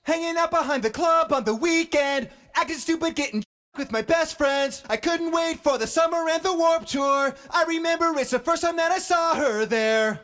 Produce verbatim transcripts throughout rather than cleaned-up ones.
Hanging out behind the club on the weekend, acting stupid, getting with my best friends. I couldn't wait for the summer and the Warped Tour. I remember it's the first time that I saw her there.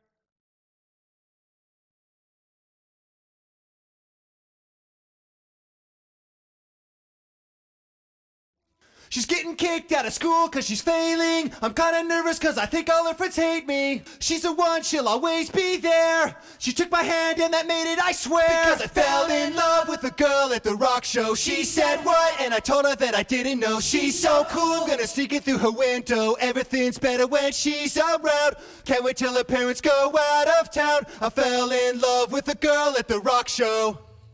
She's getting kicked out of school cause she's failing. I'm kinda nervous cause I think all her friends hate me. She's the one, she'll always be there. She took my hand and that made it, I swear. Because I fell in love with a girl at the rock show. She said what? And I told her that I didn't know. She's so cool, I'm gonna sneak it through her window. Everything's better when she's around. Can't wait till her parents go out of town. I fell in love with a girl at the rock show.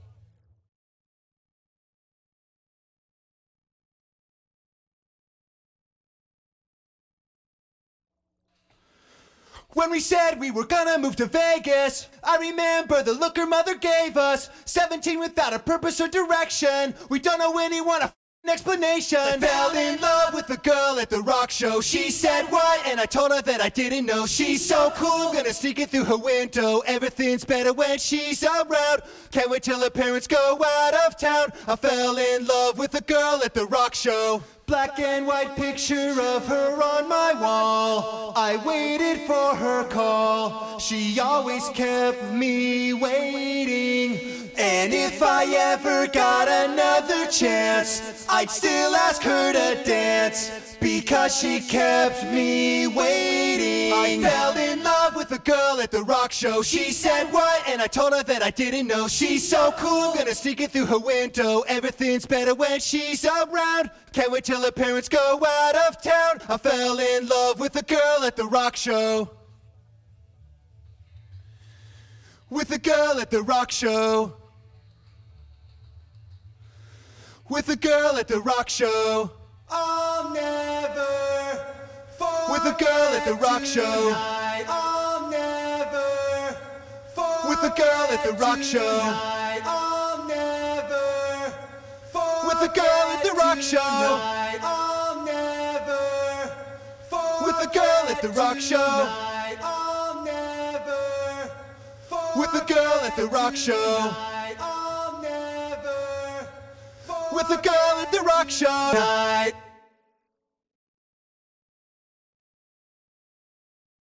When we said we were gonna move to Vegas, I remember the look her mother gave us. Seventeen without a purpose or direction. We don't know anyone a f***ing explanation. I fell in love with the girl at the rock show. She said what? And I told her that I didn't know. She's so cool, I'm gonna sneak it through her window. Everything's better when she's around. Can't wait till her parents go out of town. I fell in love with the girl at the rock show. Black and white picture of her on my wall. I waited for her call. She always kept me waiting. And if I ever got another chance, I'd still ask her to dance. Because she kept me waiting. I fell in love with a girl at the rock show. She said what? And I told her that I didn't know. She's so cool, I'm gonna sneak it through her window. Everything's better when she's around. Can't wait till her parents go out of town. I fell in love with a girl at the rock show. With a girl at the rock show. With a girl at the rock show. I'll never forget. With a girl at the rock show. I'll never forget. With a girl at the rock show. I'll never forget. With a girl at the rock show. I'll never forget. With a girl at the rock show. I'll never forget. With a girl at the rock show. I'll never forget. With a girl at the rock show.